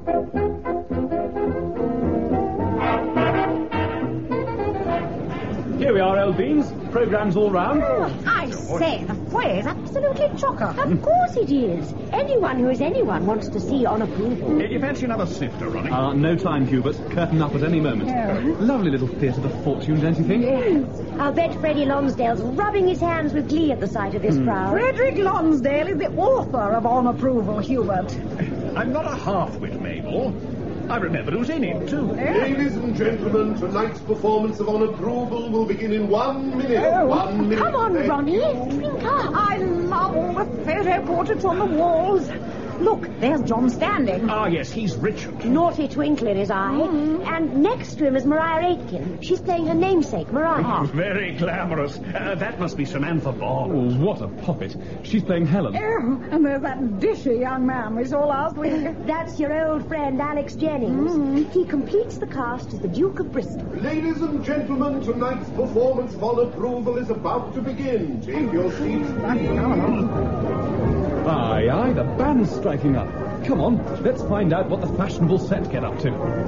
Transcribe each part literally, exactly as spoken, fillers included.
Here we are, old beans. Programme's all round. Oh, I say, the foyer is absolutely chocker. Of course it is. Anyone who is anyone wants to see on approval. You fancy another snifter, Ronnie? Ah, uh, no time, Hubert. Curtain up at any moment. Yeah. Lovely little theatre of fortune, don't you think? Yes. I'll bet Freddie Lonsdale's rubbing his hands with glee at the sight of this Hmm. crowd. Frederick Lonsdale is the author of On Approval, Hubert. I'm not a half-wit, Mabel. I remember who's in it, too. Ladies and gentlemen, tonight's performance of On Approval will begin in one minute. Oh, one minute. Come on, Thank Ronnie. you. Think up. I love all the photo portraits on the walls. Look, there's John Standing. Ah, yes, he's Richard. Naughty twinkle in his eye. Mm. And next to him is Maria Aitken. She's playing her namesake, Maria. Very glamorous. Uh, that must be Samantha Bond. Oh, what a poppet. She's playing Helen. Oh, and there's that dishy young man we saw last week. That's your old friend, Alex Jennings. Mm. He completes the cast as the Duke of Bristol. Ladies and gentlemen, tonight's performance of On Approval is about to begin. Take your seats, please. Aye, aye, the band's striking up. Come on, let's find out what the fashionable set get up to.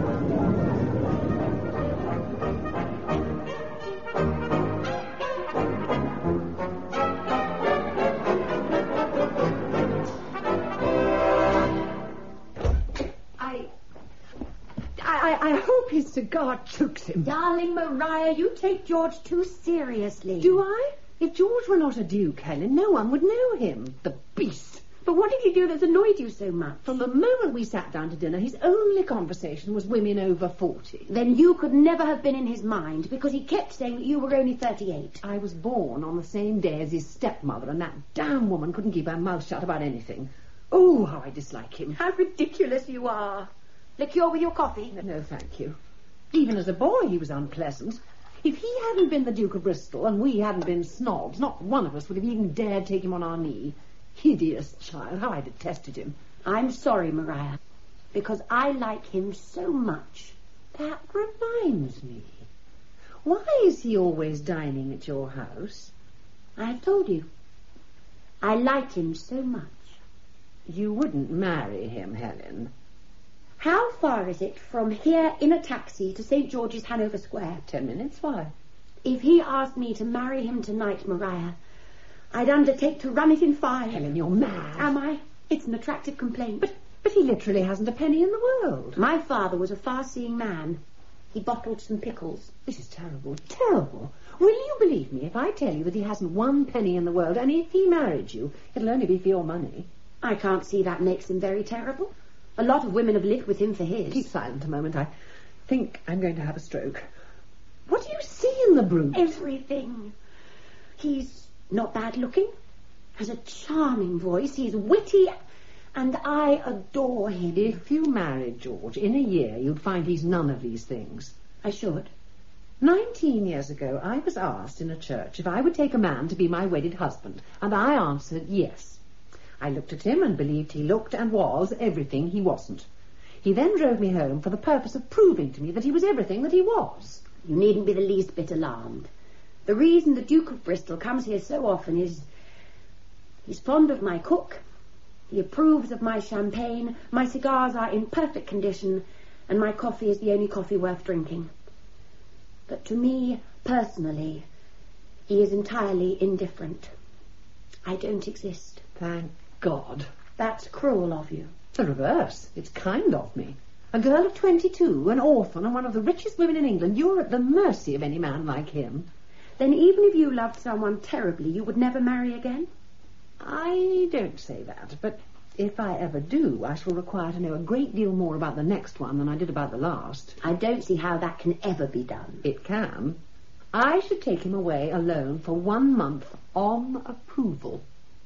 I... I, I hope his cigar chokes him. Darling Maria, you take George too seriously. Do I? If George were not a duke, Helen, no one would know him. The beast. But what did he do that's annoyed you so much? From the moment we sat down to dinner, his only conversation was women over forty. Then you could never have been in his mind, because he kept saying that you were only thirty-eight. I was born on the same day as his stepmother, and that damn woman couldn't keep her mouth shut about anything. Oh, how I dislike him. How ridiculous you are. Liqueur with your coffee? No, thank you. Even as a boy, he was unpleasant. If he hadn't been the Duke of Bristol and we hadn't been snobs, not one of us would have even dared take him on our knee. Hideous child, how I detested him. I'm sorry, Maria, because I like him so much. That reminds me. Why is he always dining at your house? I have told you. I like him so much. You wouldn't marry him, Helen. How far is it from here in a taxi to Saint George's, Hanover Square? Ten minutes, why? If he asked me to marry him tonight, Maria, I'd undertake to run it in five. Helen, you're mad. Am I? It's an attractive complaint. But, but he literally hasn't a penny in the world. My father was a far-seeing man. He bottled some pickles. This is terrible, terrible. Will you believe me if I tell you that he hasn't one penny in the world, and if he married you, it'll only be for your money? I can't see that makes him very terrible. A lot of women have lived with him for his. Keep silent a moment. I think I'm going to have a stroke. What do you see in the brute? Everything. He's not bad looking, has a charming voice, he's witty, and I adore him. If you married George, in a year you'd find he's none of these things. I should. Nineteen years ago, I was asked in a church if I would take a man to be my wedded husband, and I answered yes. I looked at him and believed he looked and was everything he wasn't. He then drove me home for the purpose of proving to me that he was everything that he was. You needn't be the least bit alarmed. The reason the Duke of Bristol comes here so often is he's fond of my cook, he approves of my champagne, my cigars are in perfect condition, and my coffee is the only coffee worth drinking. But to me, personally, he is entirely indifferent. I don't exist. Thank God. That's cruel of you. The reverse. It's kind of me. A girl of twenty-two, an orphan, and one of the richest women in England. You're at the mercy of any man like him. Then even if you loved someone terribly, you would never marry again? I don't say that, but if I ever do, I shall require to know a great deal more about the next one than I did about the last. I don't see how that can ever be done. It can. I should take him away alone for one month on approval.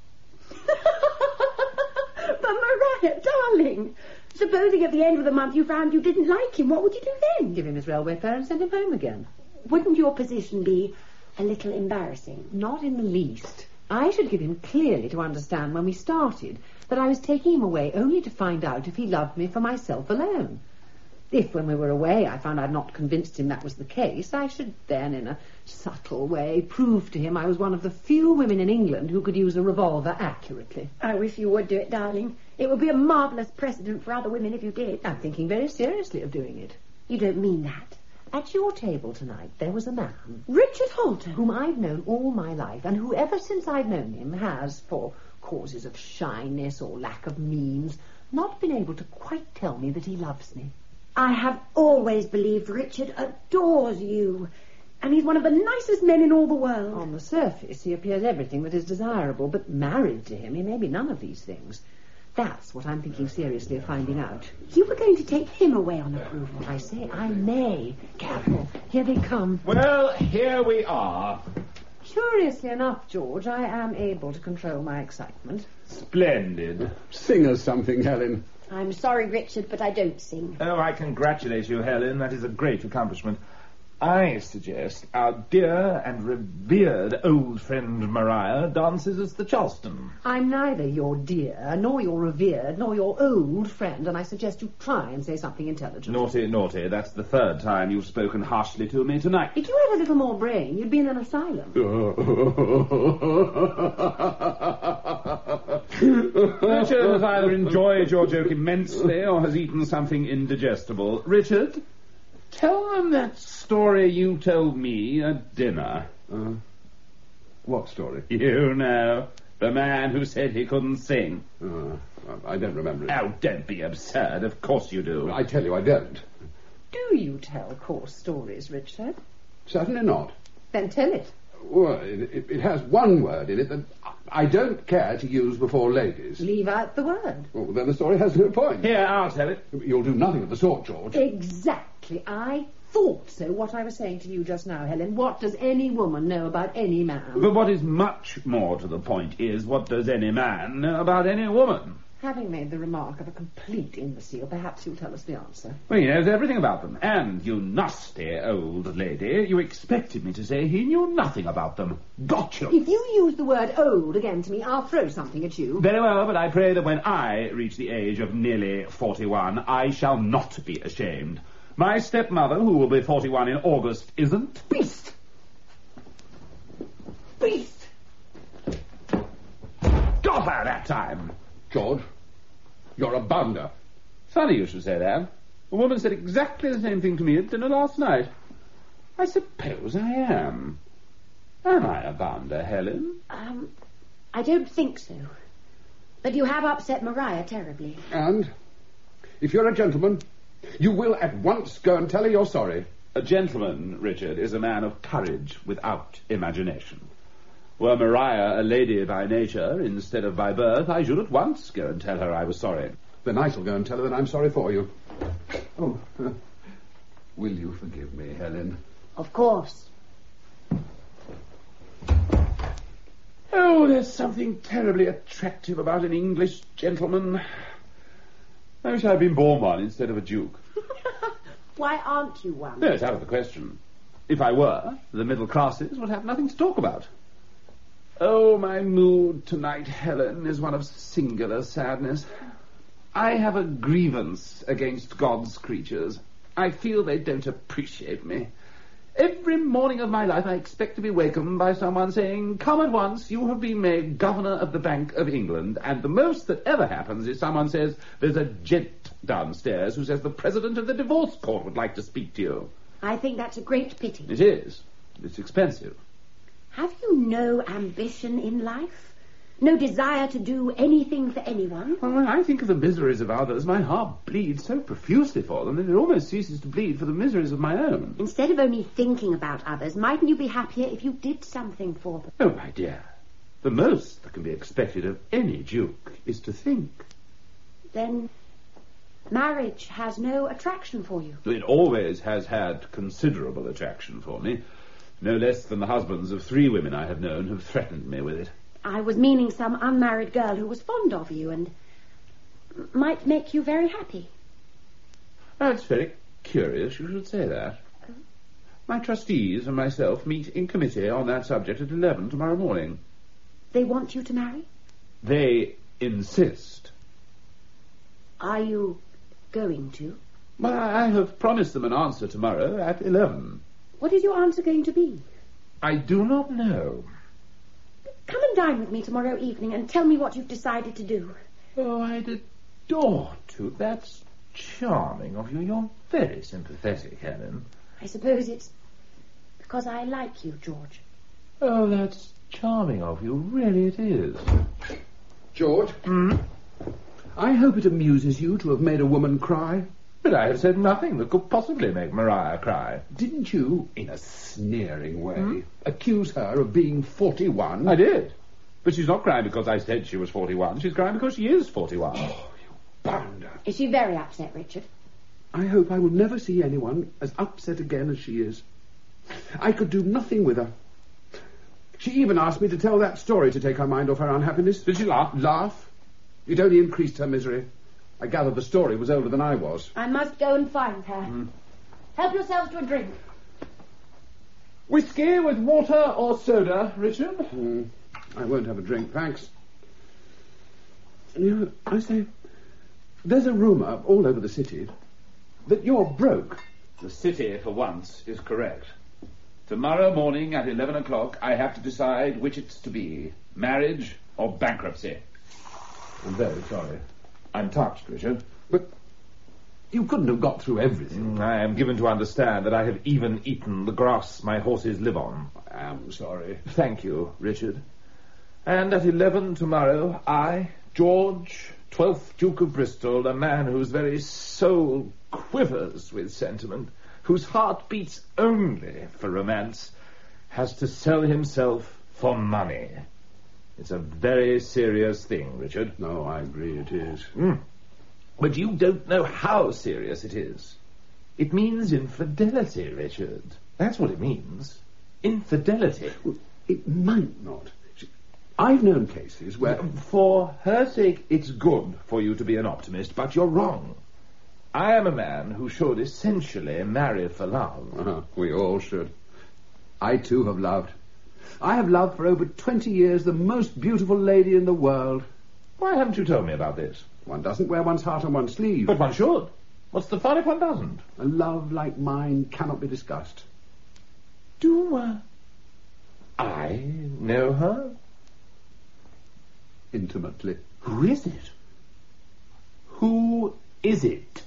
But Maria, darling, supposing at the end of the month you found you didn't like him, what would you do then? Give him his railway fare and send him home again. Wouldn't your position be a little embarrassing? Not in the least. I should give him clearly to understand when we started that I was taking him away only to find out if he loved me for myself alone. If, when we were away, I found I'd not convinced him that was the case, I should then, in a subtle way, prove to him I was one of the few women in England who could use a revolver accurately. I wish you would do it, darling. It would be a marvellous precedent for other women if you did. I'm thinking very seriously of doing it. You don't mean that. At your table tonight, there was a man... Richard Holton. Whom I've known all my life, and who, ever since I've known him, has, for causes of shyness or lack of means, not been able to quite tell me that he loves me. I have always believed Richard adores you, and he's one of the nicest men in all the world. On the surface, he appears everything that is desirable, but married to him, he may be none of these things. That's what I'm thinking seriously of finding out. You were going to take him away on approval. I say I may. Careful. Here they come. Well, here we are. Curiously enough, George, I am able to control my excitement. Splendid. Sing us something, Helen. I'm sorry, Richard, but I don't sing. Oh, I congratulate you, Helen. That is a great accomplishment. I suggest our dear and revered old friend Maria dances as the Charleston. I'm neither your dear, nor your revered, nor your old friend, and I suggest you try and say something intelligent. Naughty, naughty. That's the third time you've spoken harshly to me tonight. If you had a little more brain, you'd be in an asylum. Richard has either enjoyed your joke immensely or has eaten something indigestible. Richard, tell them that story you told me at dinner. Uh, what story? You know, the man who said he couldn't sing. Uh, I don't remember it. Oh, don't be absurd. Of course you do. I tell you, I don't. Do you tell coarse stories, Richard? Certainly not. Then tell it. Well, it, it, it has one word in it that I don't care to use before ladies. Leave out the word. Well, then the story has no point. Here, I'll tell it. You'll do nothing of the sort, George. Exactly. I thought so. What I was saying to you just now, Helen. What does any woman know about any man? But what is much more to the point is, what does any man know about any woman? Having made the remark of a complete imbecile, perhaps you'll tell us the answer. Well, he knows everything about them. And, you nasty old lady, you expected me to say he knew nothing about them. Got you. If you use the word old again to me, I'll throw something at you. Very well, but I pray that when I reach the age of nearly forty-one, I shall not be ashamed. My stepmother, who will be forty-one in August, isn't. Beast! Beast! Got her that time. George, you're a bounder. Funny you should say that. A woman said exactly the same thing to me at dinner last night. I suppose I am. Am I a bounder, Helen? Um, I don't think so. But you have upset Maria terribly. And if you're a gentleman, you will at once go and tell her you're sorry. A gentleman, Richard, is a man of courage without imagination. Were Maria a lady by nature instead of by birth, I should at once go and tell her I was sorry. Then I shall go and tell her that I'm sorry for you. Oh, uh, will you forgive me, Helen? Of course. Oh, there's something terribly attractive about an English gentleman. I wish I'd been born one instead of a duke. Why aren't you one? No, it's out of the question. If I were, the middle classes would have nothing to talk about. Oh, my mood tonight, Helen, is one of singular sadness. I have a grievance against God's creatures. I feel they don't appreciate me. Every morning of my life I expect to be wakened by someone saying, "Come at once, you have been made Governor of the Bank of England." And the most that ever happens is someone says, "There's a gent downstairs who says the President of the Divorce Court would like to speak to you." I think that's a great pity. It is. It's expensive. Have you no ambition in life? No desire to do anything for anyone? Well, when I think of the miseries of others, my heart bleeds so profusely for them that it almost ceases to bleed for the miseries of my own. Instead of only thinking about others, mightn't you be happier if you did something for them? Oh, my dear, the most that can be expected of any duke is to think. Then marriage has no attraction for you? It always has had considerable attraction for me. No less than the husbands of three women I have known have threatened me with it. I was meaning some unmarried girl who was fond of you and might make you very happy. Oh, it's very curious you should say that. My trustees and myself meet in committee on that subject at eleven tomorrow morning. They want you to marry? They insist. Are you going to? Well, I have promised them an answer tomorrow at eleven. What is your answer going to be? I do not know. Come and dine with me tomorrow evening and tell me what you've decided to do. Oh, I'd adore to. That's charming of you. You're very sympathetic, Helen. I suppose it's because I like you, George. Oh, that's charming of you. Really it is. George? Hmm? I hope it amuses you to have made a woman cry. But I have said nothing that could possibly make Maria cry. Didn't you, in a sneering way, hmm? accuse her of being forty-one? I did. But she's not crying because I said she was forty-one. She's crying because she is forty-one. Oh, you bounder. Is she very upset, Richard? I hope I will never see anyone as upset again as she is. I could do nothing with her. She even asked me to tell that story to take her mind off her unhappiness. Did she laugh? Laugh? It only increased her misery. I gather the story was older than I was. I must go and find her. Mm. Help yourselves to a drink. Whiskey with water or soda, Richard? Mm. I won't have a drink, thanks. You know, I say, there's a rumour all over the city that you're broke. The city, for once, is correct. Tomorrow morning at eleven o'clock, I have to decide which it's to be, marriage or bankruptcy. I'm very sorry. I'm touched, Richard. But you couldn't have got through everything. I am given to understand that I have even eaten the grass my horses live on. I am sorry. Thank you, Richard. And at eleven tomorrow, I, George, twelfth Duke of Bristol, a man whose very soul quivers with sentiment, whose heart beats only for romance, has to sell himself for money. It's a very serious thing, Richard. No, I agree it is. Mm. But you don't know how serious it is. It means infidelity, Richard. That's what it means. Infidelity. Well, it might not. I've known cases where... For her sake, it's good for you to be an optimist, but you're wrong. I am a man who should essentially marry for love. Uh-huh. We all should. I, too, have loved. I have loved for over twenty years the most beautiful lady in the world. Why haven't you told me about this? One doesn't wear one's heart on one's sleeve. But one should. What's the fun if one doesn't? A love like mine cannot be discussed. Do uh, I know her? Intimately. Who is it? Who is it?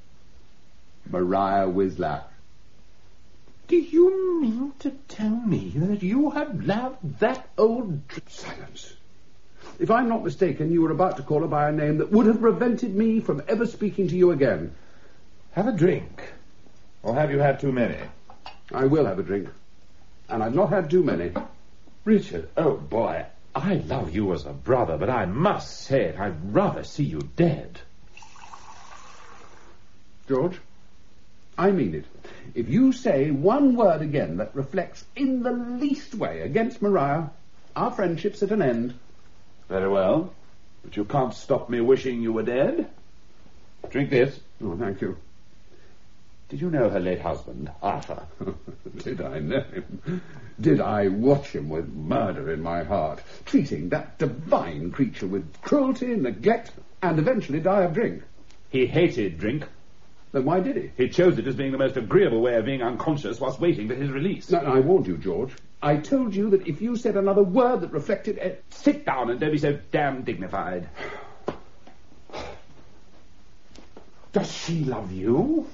Maria Wislap. Do you mean to tell me that you have loved that old... Silence. If I'm not mistaken, you were about to call her by a name that would have prevented me from ever speaking to you again. Have a drink. Or have you had too many? I will have a drink. And I've not had too many. Richard, oh boy, I love you as a brother, but I must say it, I'd rather see you dead. George, I mean it. If you say one word again that reflects in the least way against Maria, our friendship's at an end. Very well. But you can't stop me wishing you were dead. Drink this. Oh, thank you. Did you know her late husband, Arthur? Did I know him? Did I watch him with murder in my heart, treating that divine creature with cruelty, neglect, and eventually die of drink? He hated drink. Then why did he? He chose it as being the most agreeable way of being unconscious whilst waiting for his release. No, I warned you, George. I told you that if you said another word that reflected... A... Sit down and don't be so damn dignified. Does she love you?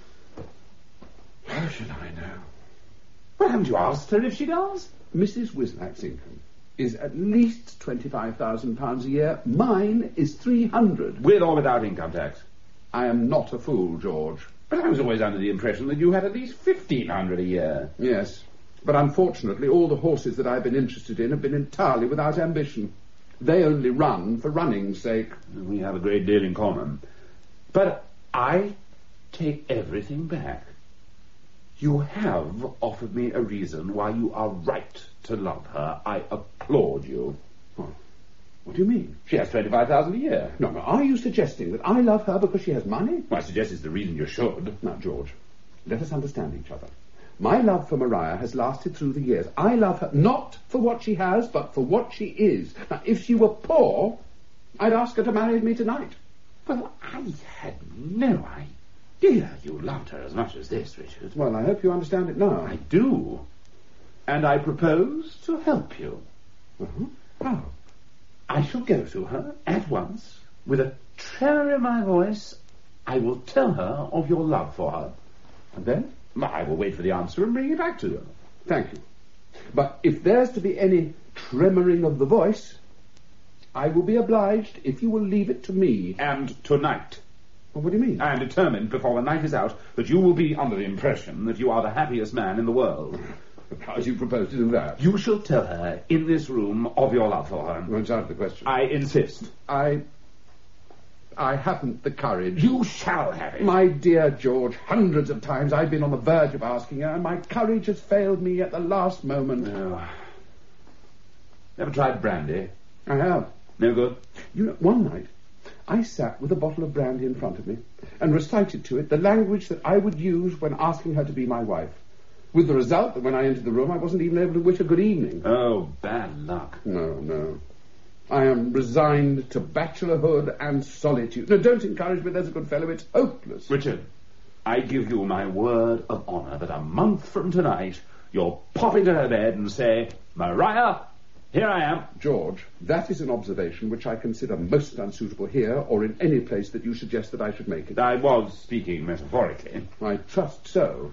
How should I know? Well, haven't you asked her if she does? Missus Wislac's income is at least twenty-five thousand pounds a year. Mine is three hundred. With or without income tax? I am not a fool, George. But I was always under the impression that you had at least fifteen hundred a year. Yes, but unfortunately all the horses that I've been interested in have been entirely without ambition. They only run for running's sake. We have a great deal in common. But I take everything back. You have offered me a reason why you are right to love her. I applaud you. What? What do you mean? She has twenty-five thousand a year. No, no, are you suggesting that I love her because she has money? Well, I suggest it's the reason you should. Now, George, let us understand each other. My love for Maria has lasted through the years. I love her not for what she has, but for what she is. Now, if she were poor, I'd ask her to marry me tonight. Well, I had no idea. Dear, you loved her as much as this, Richard. Well, I hope you understand it now. I do. And I propose to help you. Uh-huh. How? I shall go to her at once. With a tremor in my voice, I will tell her of your love for her. And then? I will wait for the answer and bring it back to you. Thank you. But if there's to be any tremoring of the voice, I will be obliged if you will leave it to me. And tonight. Well, what do you mean? I am determined before the night is out that you will be under the impression that you are the happiest man in the world. How do you propose to do that? You shall tell her in this room of your love for her. Well, it's out of the question. I insist. I... I haven't the courage. You shall have it. My dear George, hundreds of times I've been on the verge of asking her, and my courage has failed me at the last moment. Oh. Never tried brandy? I have. No good? You know, one night, I sat with a bottle of brandy in front of me and recited to it the language that I would use when asking her to be my wife. With the result that when I entered the room, I wasn't even able to wish her good evening. Oh, bad luck. No, no. I am resigned to bachelorhood and solitude. No, don't encourage me, there's a good fellow. It's hopeless. Richard, I give you my word of honour that a month from tonight, you'll pop into her bed and say, Maria, here I am. George, that is an observation which I consider most unsuitable here or in any place that you suggest that I should make it. I was speaking metaphorically. I trust so.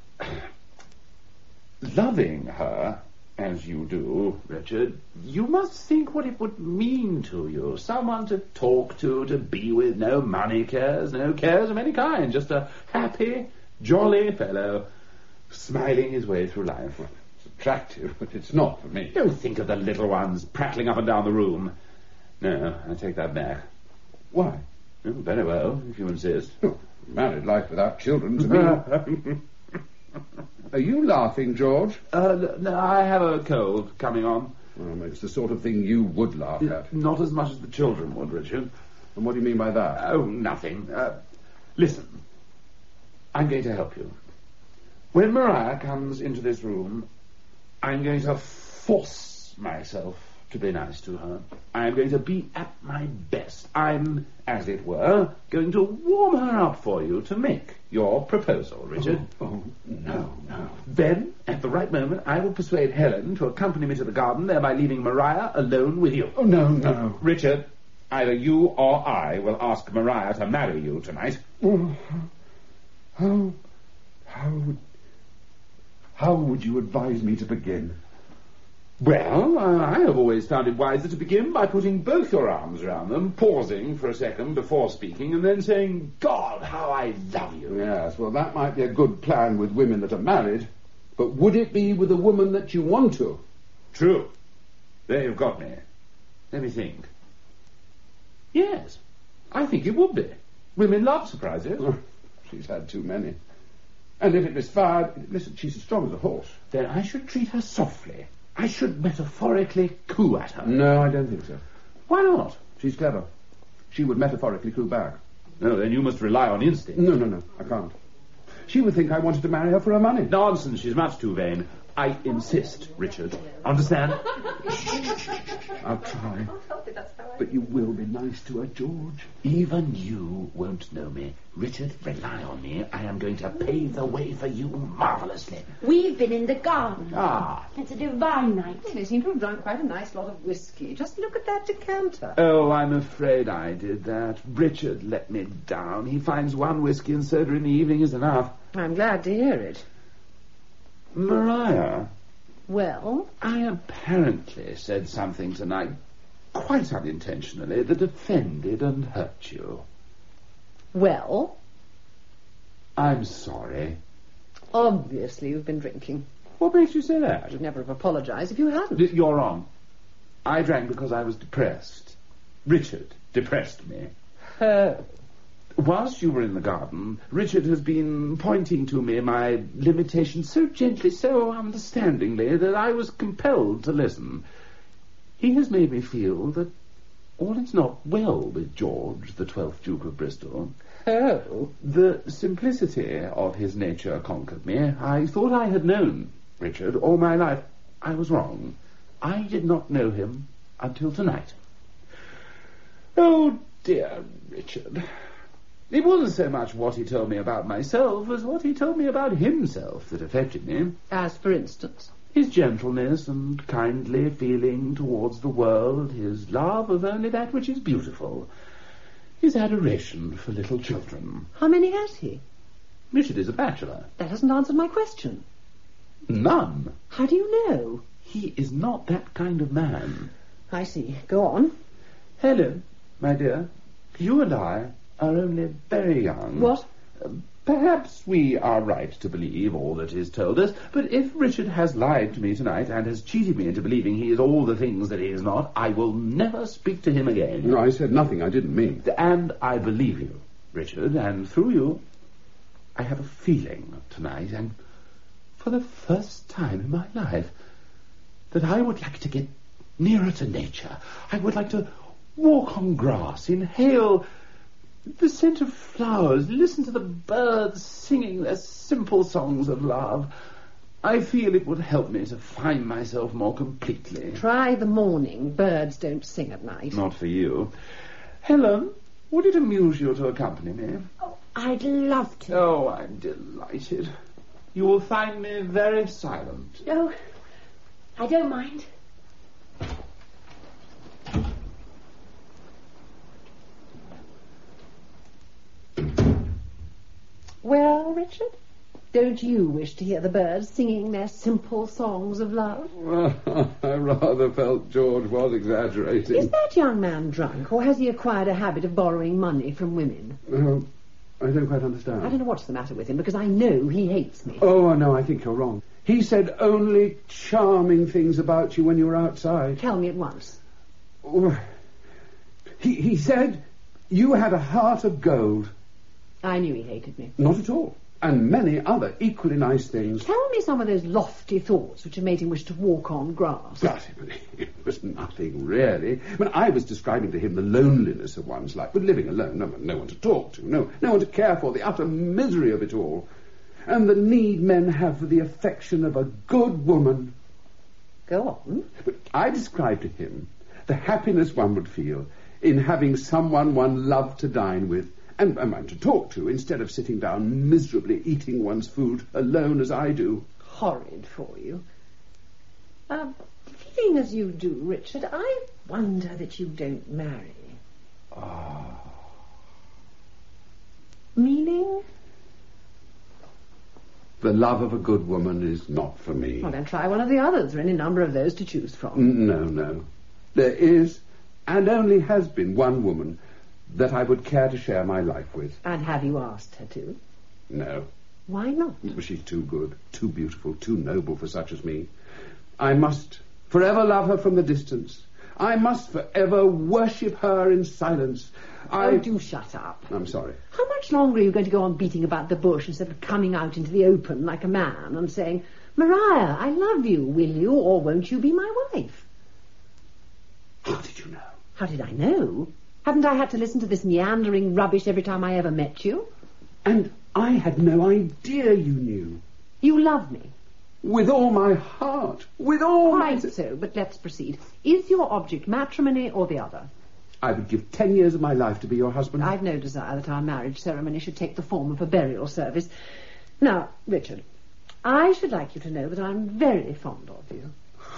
Loving her, as you do, Richard, you must think what it would mean to you. Someone to talk to, to be with, no money cares, no cares of any kind. Just a happy, jolly fellow, smiling his way through life. Well, it's attractive, but it's not for me. Don't think of the little ones prattling up and down the room. No, I take that back. Why? Oh, very well, if you insist. Oh, married life without children to me. Are you laughing, George? Uh, no, I have a cold coming on. Well, it's the sort of thing you would laugh at. Not as much as the children would, Richard. And what do you mean by that? Oh, nothing. Uh, listen, I'm going to help you. When Maria comes into this room, I'm going to force myself to be nice to her. I'm going to be at my best. I'm, as it were, going to warm her up for you to make your proposal, Richard. Oh, oh, no, no. Then, at the right moment, I will persuade Helen to accompany me to the garden, thereby leaving Maria alone with you. Oh, no, no. Richard, either you or I will ask Maria to marry you tonight. Oh, how, how would, how would you advise me to begin? Well, uh, I have always found it wiser to begin by putting both your arms around them, pausing for a second before speaking, and then saying, God, how I love you. Yes, well, that might be a good plan with women that are married, but would it be with a woman that you want to? True. There you've got me. Let me think. Yes, I think it would be. Women love surprises. Oh, she's had too many. And if it misfired, listen, she's as strong as a horse. Then I should treat her softly. I should metaphorically coo at her. No, I don't think so. Why not? She's clever. She would metaphorically coo back. No, then you must rely on instinct. No, no, no, I can't. She would think I wanted to marry her for her money. Nonsense, she's much too vain. I insist, Richard. Understand? I'll try. But you will be nice to her, George. Even you won't know me. Richard, rely on me. I am going to pave the way for you marvellously. We've been in the garden. Ah. It's a divine night. They seem to have drunk quite a nice lot of whiskey. Just look at that decanter. Oh, I'm afraid I did that. Richard let me down. He finds one whiskey and soda in the evening is enough. I'm glad to hear it. Maria, Well? I apparently said something tonight, quite unintentionally, that offended and hurt you. Well? I'm sorry. Obviously you've been drinking. What makes you say that? You'd never have apologized if you hadn't. D- You're wrong. I drank because I was depressed. Richard depressed me. Oh. Whilst you were in the garden, Richard has been pointing to me my limitations so gently, so understandingly, that I was compelled to listen. He has made me feel that all is not well with George, the twelfth Duke of Bristol. Oh. The simplicity of his nature conquered me. I thought I had known Richard all my life. I was wrong. I did not know him until tonight. Oh, dear Richard. It wasn't so much what he told me about myself as what he told me about himself that affected me. As for instance? His gentleness and kindly feeling towards the world, his love of only that which is beautiful, his adoration for little children. How many has he? Richard is a bachelor. That hasn't answered my question. None. How do you know? He is not that kind of man. I see. Go on. Helen, my dear, you and I are only very young. What? Uh, perhaps we are right to believe all that is told us, but if Richard has lied to me tonight and has cheated me into believing he is all the things that he is not, I will never speak to him again. No, I said nothing I didn't mean. And I believe you, Richard, and through you, I have a feeling tonight, and for the first time in my life, that I would like to get nearer to nature. I would like to walk on grass, inhale the scent of flowers, listen to the birds singing their simple songs of love. I feel it would help me to find myself more completely. Try the morning. Birds don't sing at night. Not for you. Helen, would it amuse you to accompany me? Oh, I'd love to. Oh, I'm delighted. You will find me very silent. No, I don't mind. Well, Richard, don't you wish to hear the birds singing their simple songs of love? Well, I rather felt George was exaggerating. Is that young man drunk, or has he acquired a habit of borrowing money from women? Uh, I don't quite understand. I don't know what's the matter with him, because I know he hates me. Oh, no, I think you're wrong. He said only charming things about you when you were outside. Tell me at once. Oh, he, he said you had a heart of gold. I knew he hated me. Not at all. And many other equally nice things. Tell me some of those lofty thoughts which have made him wish to walk on grass. But it was nothing, really. When I was describing to him the loneliness of one's life, with living alone, no, no one to talk to, no, no one to care for, the utter misery of it all, and the need men have for the affection of a good woman. Go on. But I described to him the happiness one would feel in having someone one loved to dine with, and a man to talk to, instead of sitting down miserably eating one's food alone as I do. Horrid for you. Um, feeling as you do, Richard, I wonder that you don't marry. Ah. Meaning? The love of a good woman is not for me. Well, then try one of the others. There are any number of those to choose from. No, no. There is, and only has been, one woman that I would care to share my life with. And have you asked her to? No. Why not? She's too good, too beautiful, too noble for such as me. I must forever love her from the distance. I must forever worship her in silence. I... Oh, do shut up. I'm sorry. How much longer are you going to go on beating about the bush instead of coming out into the open like a man and saying, Maria, I love you, will you, or won't you be my wife? How did you know? How did I know? Haven't I had to listen to this meandering rubbish every time I ever met you? And I had no idea you knew. You love me. With all my heart. With all my... Quite so, but let's proceed. Is your object matrimony or the other? I would give ten years of my life to be your husband. I've no desire that our marriage ceremony should take the form of a burial service. Now, Richard, I should like you to know that I'm very fond of you.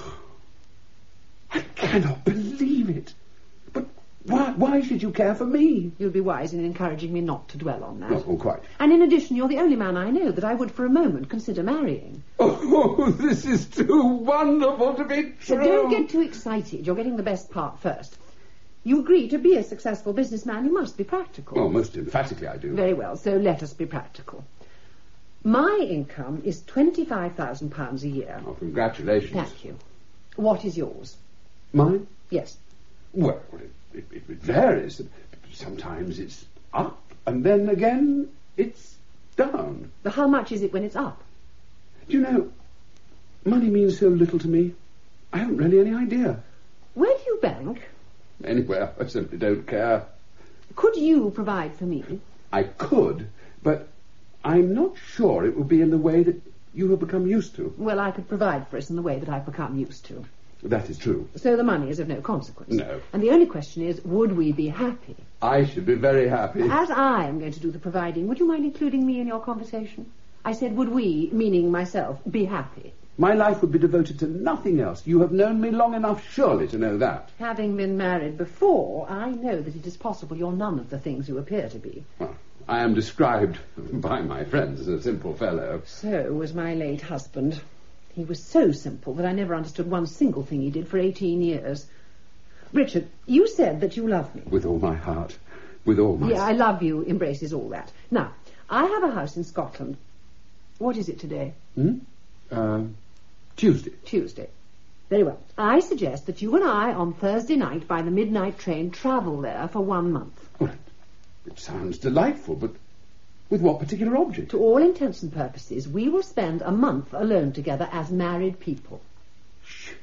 I cannot believe it. But why, why should you care for me? You'll be wise in encouraging me not to dwell on that. Not oh, quite. And in addition, you're the only man I know that I would for a moment consider marrying. Oh, this is too wonderful to be true. So don't get too excited. You're getting the best part first. You agree to be a successful businessman, you must be practical. Oh, most emphatically I do. Very well, so let us be practical. My income is twenty-five thousand pounds a year. Oh, congratulations. Thank you. What is yours? Mine? Yes. Well, it, it, it varies. Sometimes it's up, and then again it's down. But how much is it when it's up? Do you know, money means so little to me. I haven't really any idea. Where do you bank? Anywhere. I simply don't care. Could you provide for me? I could, but I'm not sure it would be in the way that you have become used to. Well, I could provide for us in the way that I've become used to. That is true. So the money is of no consequence. No. And the only question is, would we be happy? I should be very happy. As I am going to do the providing, would you mind including me in your conversation? I said, would we, meaning myself, be happy? My life would be devoted to nothing else. You have known me long enough, surely, to know that. Having been married before, I know that it is possible you're none of the things you appear to be. Well, I am described by my friends as a simple fellow. So was my late husband. He was so simple that I never understood one single thing he did for eighteen years. Richard, you said that you love me. With all my heart. With all my... Yeah, I love you embraces all that. Now, I have a house in Scotland. What is it today? Hmm? Uh, Tuesday. Tuesday. Very well. I suggest that you and I, on Thursday night, by the midnight train, travel there for one month. Well, it sounds delightful, but with what particular object? To all intents and purposes, we will spend a month alone together as married people. Sh-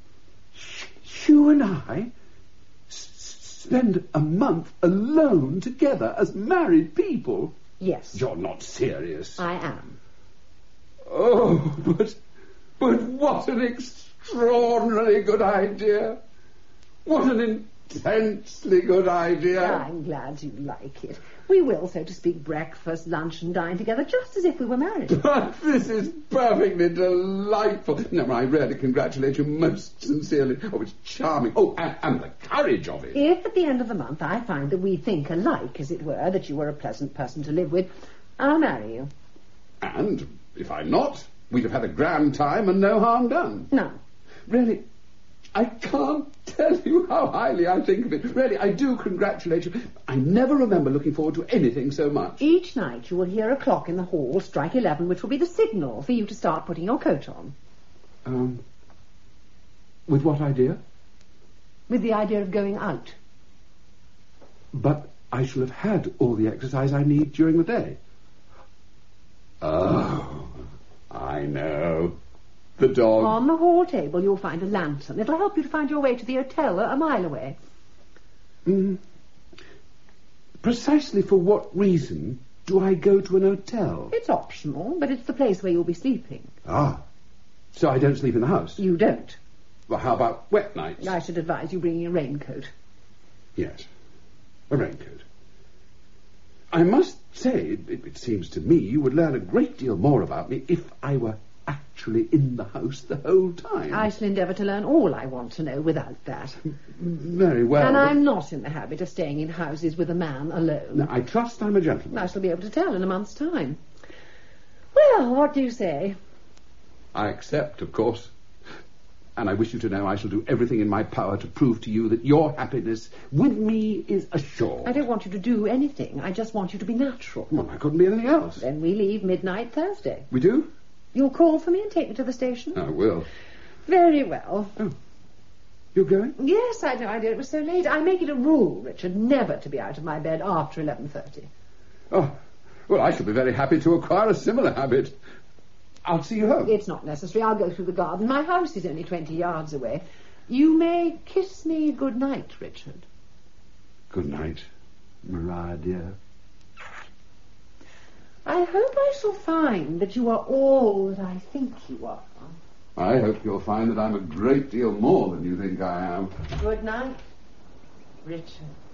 sh- you and I s- spend a month alone together as married people? Yes. You're not serious. I am. Oh, but, but what an extraordinarily good idea. What an intensely good idea. I'm glad you like it. We will, so to speak, breakfast, lunch and dine together, just as if we were married. But this is perfectly delightful. No, I really congratulate you most sincerely. Oh, it's charming. Oh, and, and the courage of it. If at the end of the month I find that we think alike, as it were, that you are a pleasant person to live with, I'll marry you. And if I'm not, we'd have had a grand time and no harm done. No. Really, I can't tell you how highly I think of it. Really, I do congratulate you. I never remember looking forward to anything so much. Each night you will hear a clock in the hall strike eleven, which will be the signal for you to start putting your coat on. Um, with what idea? With the idea of going out. But I shall have had all the exercise I need during the day. Oh, I know. The dog. On the hall table you'll find a lantern. It'll help you to find your way to the hotel a mile away. Mm. Precisely for what reason do I go to an hotel? It's optional, but it's the place where you'll be sleeping. Ah, so I don't sleep in the house? You don't. Well, how about wet nights? I should advise you bringing a raincoat. Yes, a raincoat. I must say, it, it seems to me you would learn a great deal more about me if I were actually in the house the whole time. I shall endeavour to learn all I want to know without that. Very well. And but- I'm not in the habit of staying in houses with a man alone. Now, I trust I'm a gentleman. I shall be able to tell in a month's time. Well, what do you say? I accept, of course. And I wish you to know I shall do everything in my power to prove to you that your happiness with me is assured. I don't want you to do anything. I just want you to be natural. Well, I couldn't be anything else. Then we leave midnight Thursday. We do? You'll call for me and take me to the station? I will. Very well. Oh. You're going? Yes, I had no idea it was so late. I make it a rule, Richard, never to be out of my bed after eleven thirty. Oh, well, I shall be very happy to acquire a similar habit. I'll see you home. It's not necessary. I'll go through the garden. My house is only twenty yards away. You may kiss me good night, Richard. Good night, Maria, dear. I hope I shall find that you are all that I think you are. I hope you'll find that I'm a great deal more than you think I am. Good night, Richard.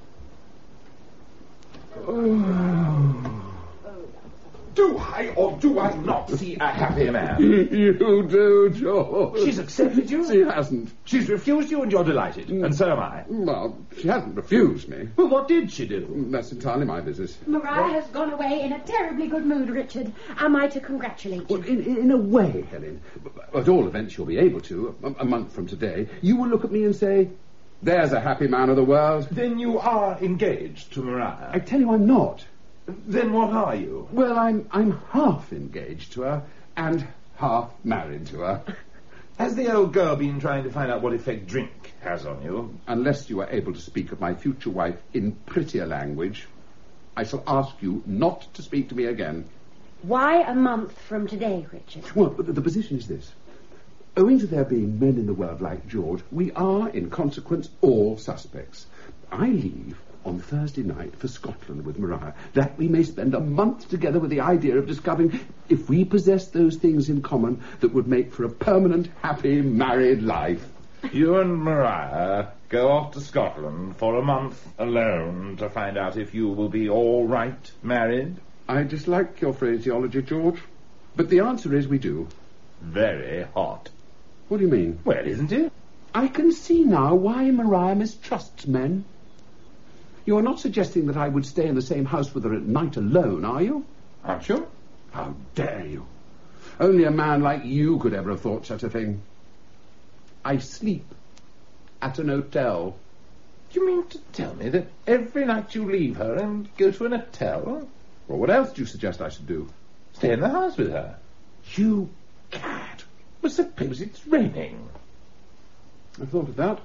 Oh. Do I or do I not see a happy man? You do, George. She's accepted you? She hasn't. She's refused you and you're delighted. And so am I. Well, she hasn't refused me. Well, what did she do? That's entirely my business. Maria has gone away in a terribly good mood, Richard. Am I to congratulate you? Well, in, in a way, Helen. At all events, you'll be able to. A, a month from today, you will look at me and say, there's a happy man of the world. Then you are engaged to Maria. I tell you I'm not. Then what are you? Well, I'm I'm half engaged to her and half married to her. Has the old girl been trying to find out what effect drink has on you? Unless you are able to speak of my future wife in prettier language, I shall ask you not to speak to me again. Why a month from today, Richard? Well, the, the position is this. Owing to there being men in the world like George, we are, in consequence, all suspects. I leave on Thursday night for Scotland with Maria, that we may spend a month together with the idea of discovering if we possess those things in common that would make for a permanent, happy, married life. You and Maria go off to Scotland for a month alone to find out if you will be all right married? I dislike your phraseology, George, but the answer is we do. Very hot. What do you mean? Well, isn't it? I can see now why Maria mistrusts men. You are not suggesting that I would stay in the same house with her at night alone, are you? Aren't you? How dare you? Only a man like you could ever have thought such a thing. I sleep at an hotel. Do you mean to tell me that every night you leave her and go to an hotel? Well, what else do you suggest I should do? Stay in the house with her. You cad. But suppose it's raining. I've thought of that.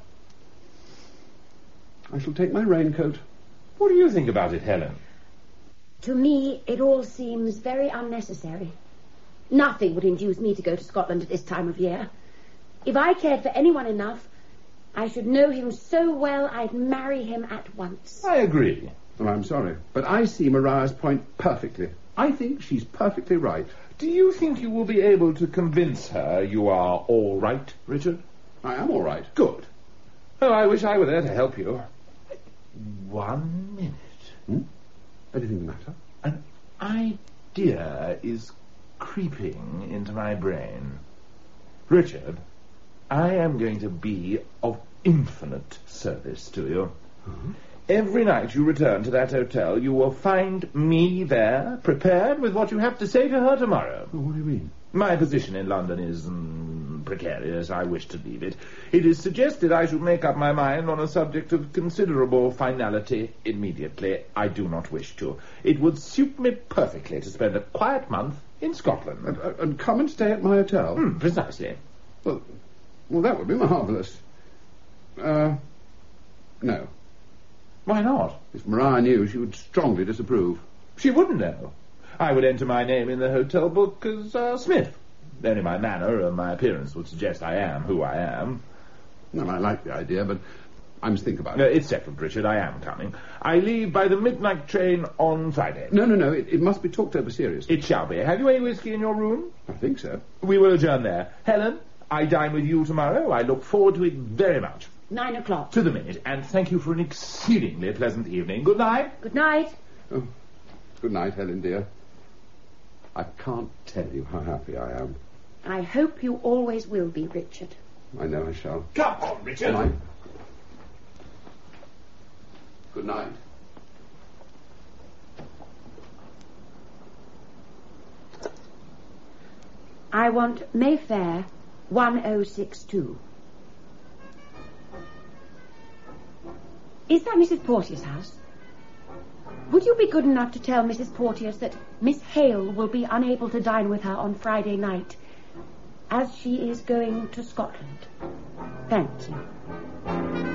I shall take my raincoat. What do you think about it, Helen? To me, it all seems very unnecessary. Nothing would induce me to go to Scotland at this time of year. If I cared for anyone enough, I should know him so well I'd marry him at once. I agree. Well, I'm sorry, but I see Maria's point perfectly. I think she's perfectly right. Do you think you will be able to convince her you are all right, Richard? I am all right. Good. Oh, I wish I were there to help you. One minute. Hmm? Anything the matter? An idea is creeping into my brain. Richard, I am going to be of infinite service to you. Mm-hmm. Every night you return to that hotel, you will find me there, prepared with what you have to say to her tomorrow. Oh, what do you mean? My position in London is mm, precarious. I wish to leave it. It is suggested I should make up my mind on a subject of considerable finality immediately. I do not wish to. It would suit me perfectly to spend a quiet month in Scotland. And, uh, and come and stay at my hotel? Mm, precisely. Well, well, that would be marvellous. Uh, no. Why not? If Maria knew, she would strongly disapprove. She wouldn't know. I would enter my name in the hotel book as uh, Smith. Only my manner and my appearance would suggest I am who I am. Well, I like the idea, but I must think about No, it. it's settled, Richard. I am coming. I leave by the midnight train on Friday. No, no, no. It, it must be talked over seriously. It shall be. Have you any whiskey in your room? I think so. We will adjourn there. Helen, I dine with you tomorrow. I look forward to it very much. Nine o'clock. To the minute. And thank you for an exceedingly pleasant evening. Good night. Good night. Oh, good night, Helen, dear. I can't tell you how happy I am. I hope you always will be, Richard. I know I shall. Come on, Richard. Good night. Good night. I want Mayfair one oh six two. Is that Missus Porteous' house? Would you be good enough to tell Missus Porteous that Miss Hale will be unable to dine with her on Friday night, as she is going to Scotland? Thank you.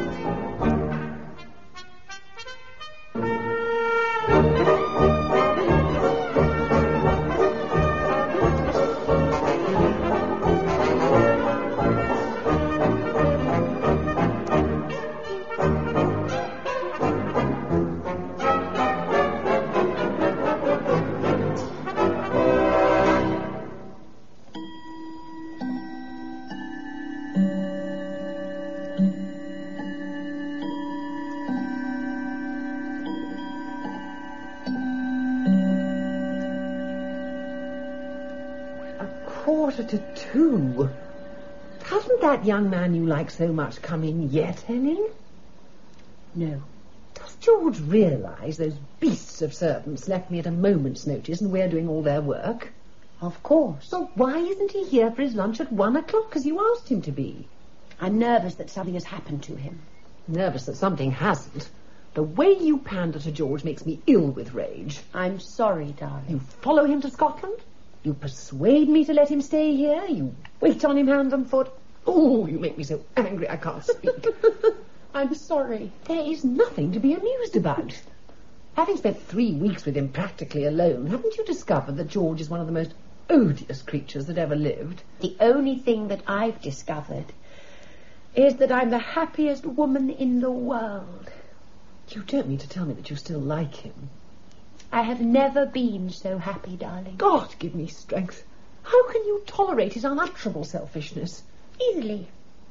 Quarter to two. Hasn't that young man you like so much come in yet, Helen? No. Does George realise those beasts of servants left me at a moment's notice and we're doing all their work? Of course. So why isn't he here for his lunch at one o'clock as you asked him to be? I'm nervous that something has happened to him. Nervous that something hasn't. The way you pander to George makes me ill with rage. I'm sorry, darling. You follow him to Scotland? You persuade me to let him stay here. You wait on him hand and foot. Oh, you make me so angry I can't speak. I'm sorry. There is nothing to be amused about. Having spent three weeks with him practically alone, haven't you discovered that George is one of the most odious creatures that ever lived? The only thing that I've discovered is that I'm the happiest woman in the world. You don't mean to tell me that you still like him? I have never been so happy, darling. God, give me strength. How can you tolerate his unutterable selfishness? Easily.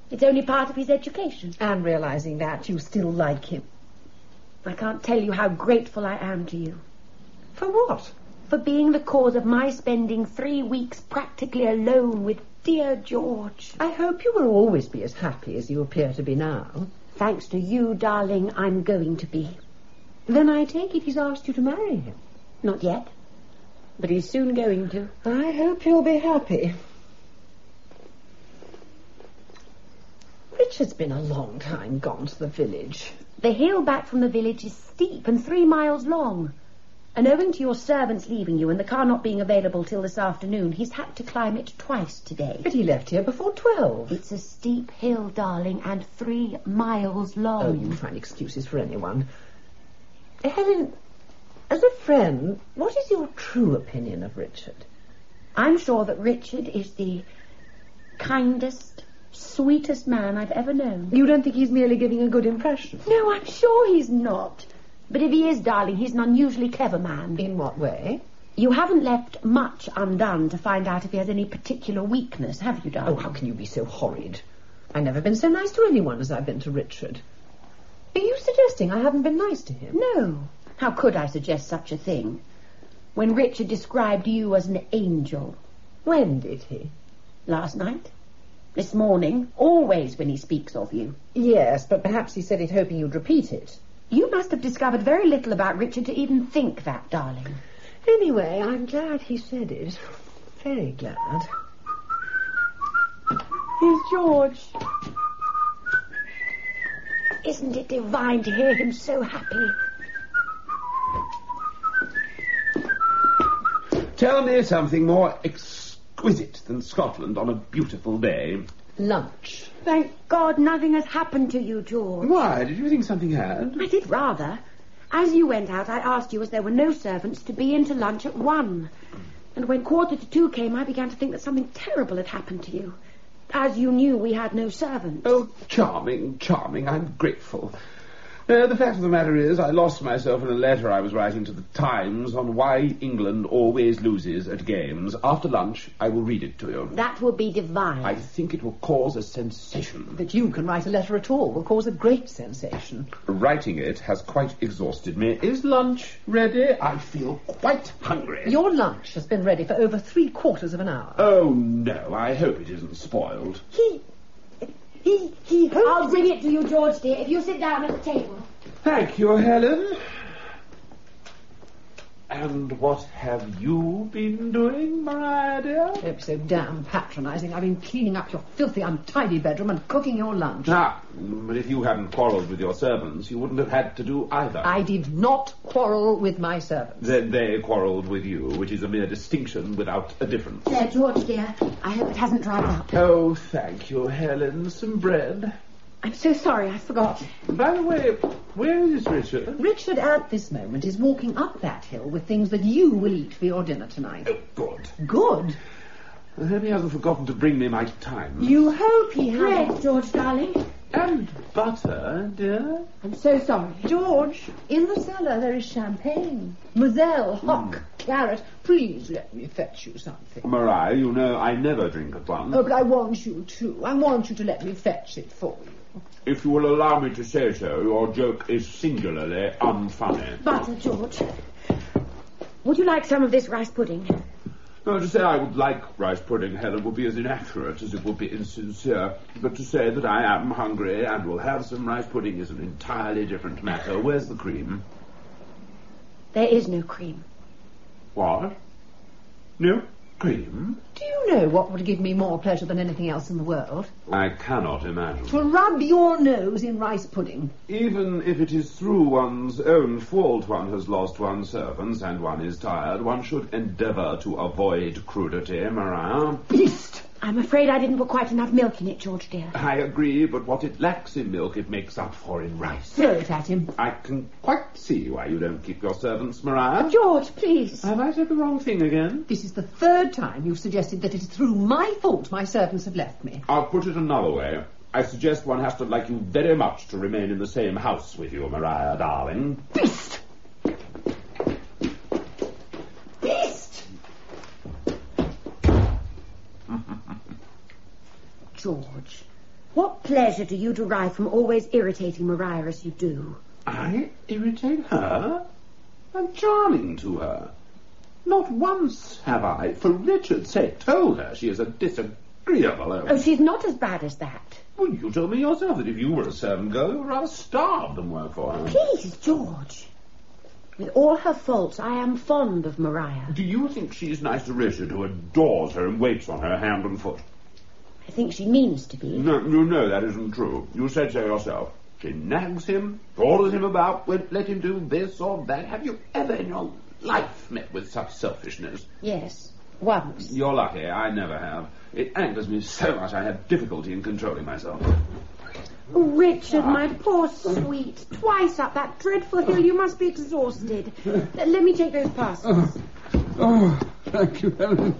It's only part of his education. And realising that, you still like him. I can't tell you how grateful I am to you. For what? For being the cause of my spending three weeks practically alone with dear George. I hope you will always be as happy as you appear to be now. Thanks to you, darling, I'm going to be. Then I take it he's asked you to marry him. Not yet, but he's soon going to. I hope you'll be happy. Richard's been a long time gone to the village. The hill back from the village is steep and three miles long. And owing to your servants leaving you and the car not being available till this afternoon, he's had to climb it twice today. But he left here before twelve. It's a steep hill, darling, and three miles long. Oh, you find excuses for anyone. Helen, as a friend, what is your true opinion of Richard? I'm sure that Richard is the kindest, sweetest man I've ever known. You don't think he's merely giving a good impression? No, I'm sure he's not. But if he is, darling, he's an unusually clever man. In what way? You haven't left much undone to find out if he has any particular weakness, have you, darling? Oh, how can you be so horrid? I've never been so nice to anyone as I've been to Richard. Are you suggesting I haven't been nice to him? No. How could I suggest such a thing? When Richard described you as an angel. When did he? Last night. This morning. Always when he speaks of you. Yes, but perhaps he said it hoping you'd repeat it. You must have discovered very little about Richard to even think that, darling. Anyway, I'm glad he said it. Very glad. Here's George. Isn't it divine to hear him so happy? Tell me something more exquisite than Scotland on a beautiful day. Lunch. Thank God nothing has happened to you, George. Why? Did you think something had? I did rather. As you went out, I asked you, as there were no servants, to be in to lunch at one. And when quarter to two came, I began to think that something terrible had happened to you. As you knew, we had no servants. Oh, charming, charming. I'm grateful. Uh, the fact of the matter is, I lost myself in a letter I was writing to the Times on why England always loses at games. After lunch, I will read it to you. That would be divine. I think it will cause a sensation. That you can write a letter at all will cause a great sensation. Writing it has quite exhausted me. Is lunch ready? I feel quite hungry. Your lunch has been ready for over three quarters of an hour. Oh, no, I hope it isn't spoiled. He... He... He... I'll bring it to you, George, dear, if you sit down at the table. Thank you, Helen. And what have you been doing, Maria, dear? Don't be so damn patronising. I've been cleaning up your filthy, untidy bedroom and cooking your lunch. Ah, but if you hadn't quarrelled with your servants, you wouldn't have had to do either. I did not quarrel with my servants. Then they quarrelled with you, which is a mere distinction without a difference. There, George, dear. I hope it hasn't dried up. Oh, thank you, Helen. Some bread. I'm so sorry, I forgot. By the way, where is Richard? Richard, at this moment, is walking up that hill with things that you will eat for your dinner tonight. Oh, good. Good? I hope he hasn't forgotten to bring me my time. You hope he has. Bread, George, darling. And butter, dear. I'm so sorry. George, in the cellar there is champagne. Moselle, hock, mm. claret. Please let me fetch you something. Maria, you know I never drink at once. Oh, but I want you to. I want you to let me fetch it for you. If you will allow me to say so, your joke is singularly unfunny. Butter, George. Would you like some of this rice pudding? No, to say I would like rice pudding, Helen, would be as inaccurate as it would be insincere. But to say that I am hungry and will have some rice pudding is an entirely different matter. Where's the cream? There is no cream. What? No cream? Do you know what would give me more pleasure than anything else in the world? I cannot imagine. To rub your nose in rice pudding. Even if it is through one's own fault one has lost one's servants and one is tired, one should endeavour to avoid crudity, Maria. Beast! I'm afraid I didn't put quite enough milk in it, George, dear. I agree, but what it lacks in milk it makes up for in rice. Throw it at him. I can quite see why you don't keep your servants, Maria. George, please. Have I said the wrong thing again? This is the third time you've suggested that it is through my fault my servants have left me. I'll put it another way. I suggest one has to like you very much to remain in the same house with you, Maria, darling. Beast! Beast! George, What pleasure do you derive from always irritating Maria as you do? I irritate her? I'm charming to her. Not once have I, for Richard's sake, told her she is a disagreeable old... Oh, she's not as bad as that. Well, you told me yourself that if you were a servant girl, you would rather starve than work for her. Please, George. With all her faults, I am fond of Maria. Do you think she's nice to Richard, who adores her and waits on her hand and foot? I think she means to be. No, you know that isn't true. You said so yourself. She nags him, orders him about, won't let him do this or that. Have you ever in your life met with such selfishness? Yes, once. You're lucky. I never have. It angers me so much I have difficulty in controlling myself. Oh, Richard, my poor sweet. Twice up that dreadful hill. You must be exhausted. Let me take those parcels. Oh, oh thank you, Helen.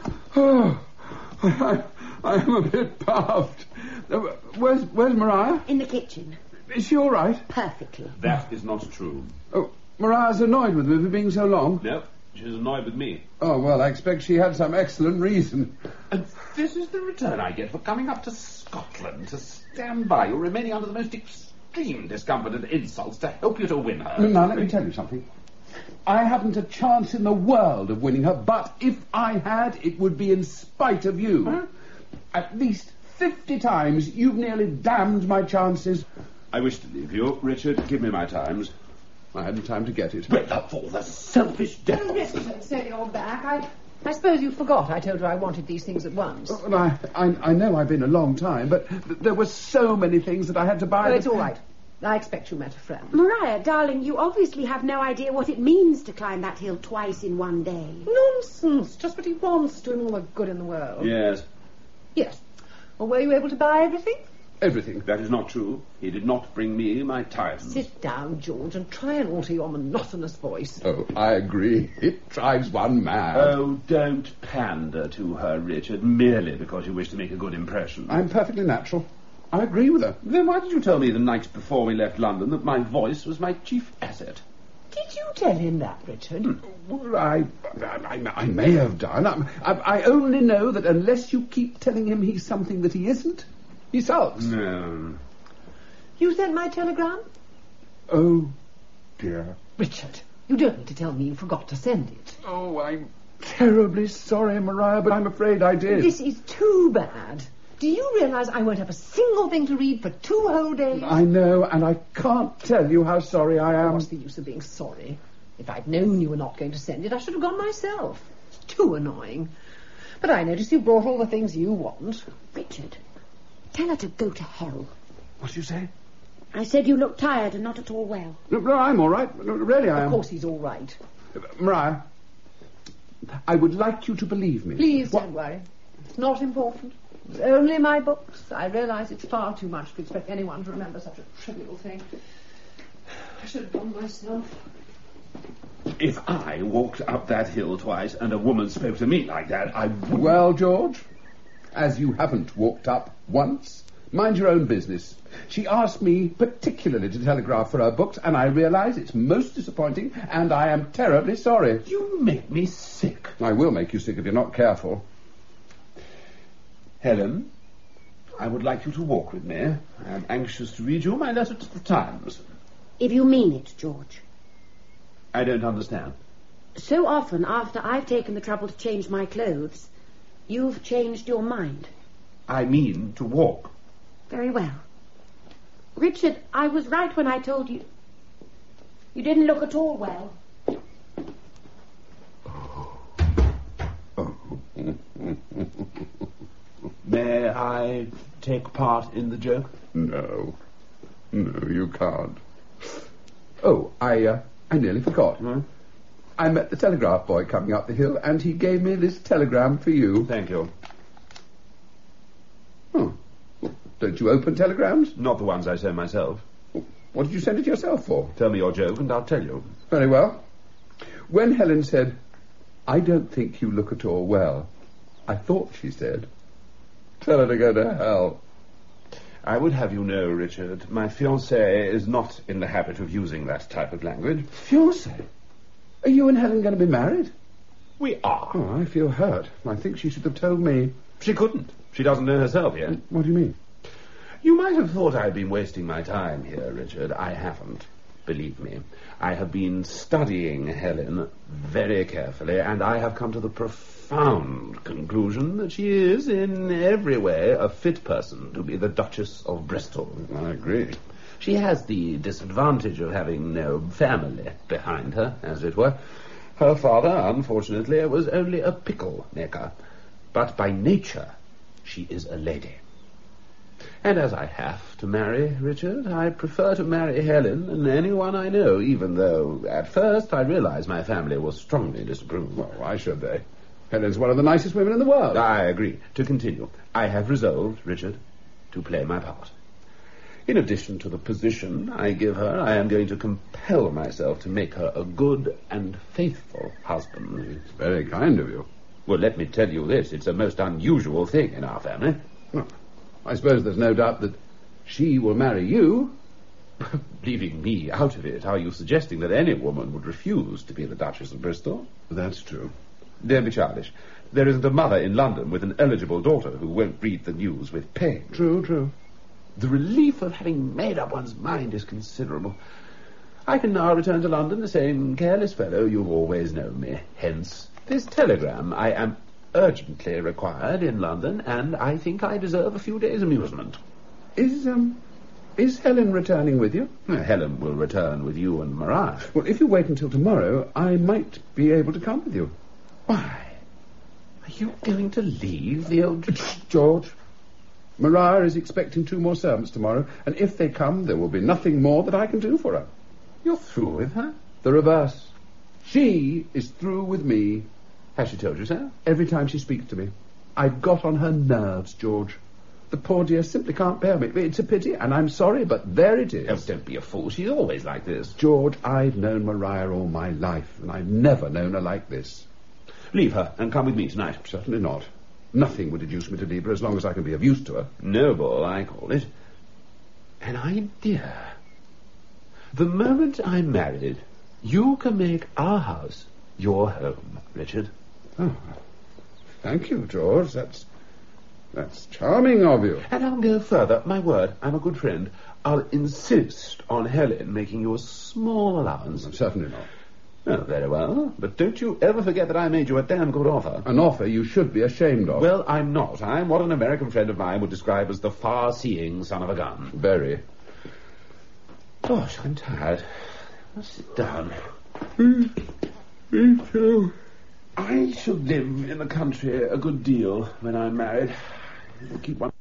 Oh, I, I am a bit puffed. Uh, where's, where's Maria? In the kitchen. Is she all right? Perfectly. That is not true. Oh, Maria's annoyed with me for being so long? No, she's annoyed with me. Oh, well, I expect she had some excellent reason. And this is the return I get for coming up to Scotland to stand by you, remaining under the most extreme discomfort and insults to help you to win her. Now, let me tell you something. I haven't a chance in the world of winning her, but if I had, it would be in spite of you. Huh? At least fifty times you've nearly damned my chances. I wish to leave you. Richard, give me my Times. I hadn't time to get it. Break up all the selfish devils. Oh, yes, so you're back. I, I suppose you forgot I told you I wanted these things at once. Oh, well, I, I, I know I've been a long time, but th- there were so many things that I had to buy. Oh, that... it's all right. I expect you met a friend. Maria, darling, you obviously have no idea what it means to climb that hill twice in one day. Nonsense. Just what he wants, doing all the good in the world. Yes. Yes. Well, were you able to buy everything? Everything. That is not true. He did not bring me my Times. Sit down, George, and try and alter your monotonous voice. Oh, I agree. It drives one mad. Oh, don't pander to her, Richard, merely because you wish to make a good impression. I'm perfectly natural. I agree with her. Then why did you tell me the night before we left London that my voice was my chief asset? Did you tell him that, Richard? Hmm. Well, I, I, I may have done. I, I, I only know that unless you keep telling him he's something that he isn't, he sulks. No. You sent my telegram? Oh, dear. Richard, you don't need to tell me you forgot to send it. Oh, I'm terribly sorry, Maria, but I'm afraid I did. This is too bad. Do you realise I won't have a single thing to read for two whole days? I know, and I can't tell you how sorry I am. What's the use of being sorry? If I'd known you were not going to send it, I should have gone myself. It's too annoying. But I notice you brought all the things you want. Richard, tell her to go to hell. What did you say? I said you look tired and not at all well. No, no I'm all right. No, really, I am. Of course he's all right. Maria, I would like you to believe me. Please What? don't worry. It's not important. It's only my books. I realise it's far too much to expect anyone to remember such a trivial thing. I should have gone myself. If I walked up that hill twice and a woman spoke to me like that, I would... Well, George, as you haven't walked up once, mind your own business. She asked me particularly to telegraph for her books, and I realise it's most disappointing, and I am terribly sorry. You make me sick. I will make you sick if you're not careful. Helen, I would like you to walk with me. I am anxious to read you my letter to the Times. If you mean it, George. I don't understand. So often after I've taken the trouble to change my clothes, you've changed your mind. I mean to walk. Very well. Richard, I was right when I told you. You didn't look at all well. May I take part in the joke? No. No, you can't. Oh, I, uh, I nearly forgot. Hmm? I met the telegraph boy coming up the hill, and he gave me this telegram for you. Thank you. Oh. Well, don't you open telegrams? Not the ones I send myself. What did you send it yourself for? Tell me your joke and I'll tell you. Very well. When Helen said, I don't think you look at all well, I thought she said, tell her to go to hell. I would have you know, Richard, my fiancée is not in the habit of using that type of language. Fiancée? Are you and Helen going to be married? We are. Oh, I feel hurt. I think she should have told me. She couldn't. She doesn't know herself yet. What do you mean? You might have thought I'd been wasting my time here, Richard. I haven't. Believe me. I have been studying Helen very carefully, and I have come to the profound conclusion that she is, in every way, a fit person to be the Duchess of Bristol. I agree. She has the disadvantage of having no family behind her, as it were. Her father, unfortunately, was only a pickle maker. But by nature, she is a lady. And as I have to marry, Richard, I prefer to marry Helen than anyone I know, even though, at first, I realized my family will strongly disapprove. Well, why should they? Helen's one of the nicest women in the world. I agree. To continue, I have resolved, Richard, to play my part. In addition to the position I give her, I am going to compel myself to make her a good and faithful husband. It's very kind of you. Well, let me tell you this. It's a most unusual thing in our family. Well, I suppose there's no doubt that she will marry you. Leaving me out of it, are you suggesting that any woman would refuse to be the Duchess of Bristol? That's true. Don't be childish. There isn't a mother in London with an eligible daughter who won't read the news with pain. True, true. The relief of having made up one's mind is considerable. I can now return to London the same careless fellow you've always known me. Hence this telegram. I am urgently required in London, and I think I deserve a few days' amusement. Is, um, is Helen returning with you? Well, Helen will return with you and Maria. Well, if you wait until tomorrow, I might be able to come with you. Why? Are you going to leave the old... George, Maria is expecting two more servants tomorrow, and if they come, there will be nothing more that I can do for her. You're through with her? The reverse. She is through with me. Has she told you so? Every time she speaks to me. I've got on her nerves, George. The poor dear simply can't bear me. It's a pity, and I'm sorry, but there it is. Oh, don't be a fool. She's always like this. George, I've known Maria all my life, and I've never known her like this. Leave her and come with me tonight. Certainly not. Nothing would induce me to leave her as long as I can be of use to her. Noble, I call it. An idea. The moment I'm married, you can make our house your home, Richard. Oh, thank you, George. That's that's charming of you. And I'll go further. My word, I'm a good friend. I'll insist on Helen making you a small allowance. Oh, certainly not. Oh, very well. But don't you ever forget that I made you a damn good offer. An offer you should be ashamed of. Well, I'm not. I'm what an American friend of mine would describe as the far-seeing son of a gun. Very. Gosh, I'm tired. Let's sit down. Me too. I shall live in the country a good deal when I'm married. Keep one.